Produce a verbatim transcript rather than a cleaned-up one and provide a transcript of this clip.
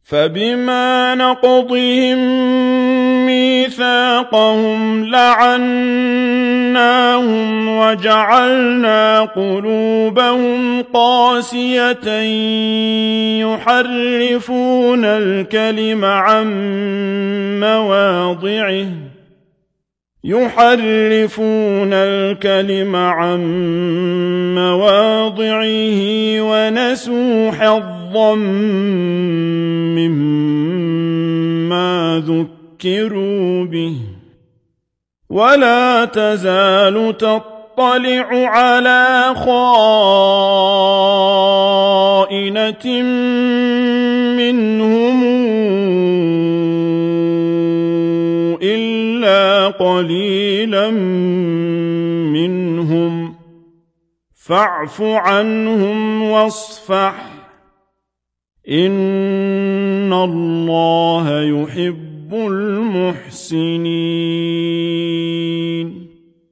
فبما نقضهم ميثاقهم لعناهم وجعلنا قلوبهم قاسية يحرفون الكلم عن مواضعه يحرفون الكلم عن مواضعه ونسوا حظا مما ذكروا به ولا تزال تطلع على خائنة منهم إلا قليلا منهم فاعف عنهم واصفح إن الله يحب المحسنين